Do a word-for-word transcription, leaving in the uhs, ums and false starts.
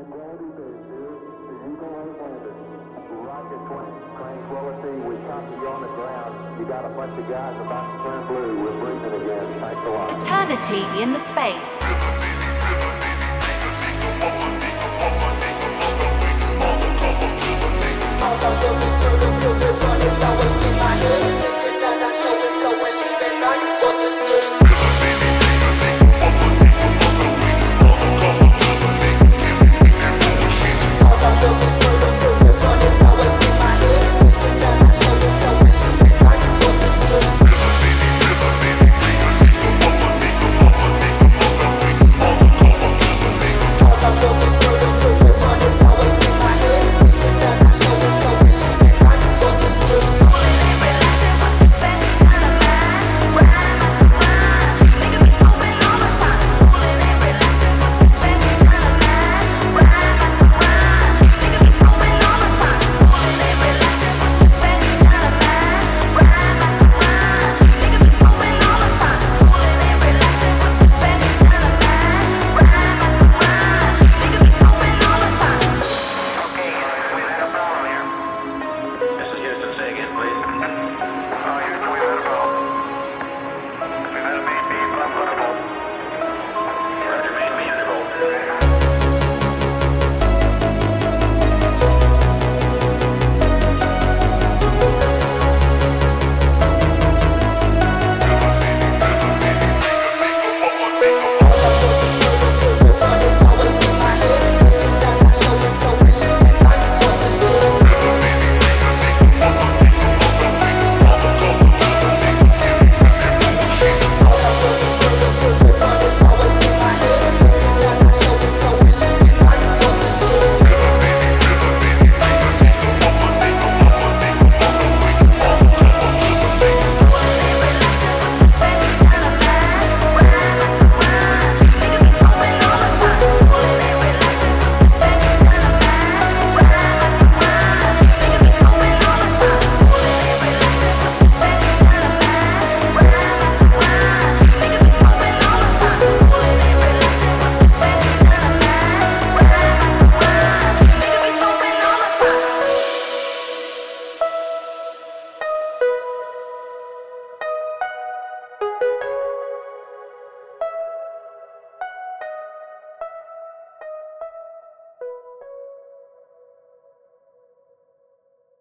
Tranquility Base here. The Eagle has landed. Roger, twenty. Tranquility, we copy you on the ground. You got a bunch of guys about to turn blue. We're breathing again. Thanks a lot. Eternity in the space.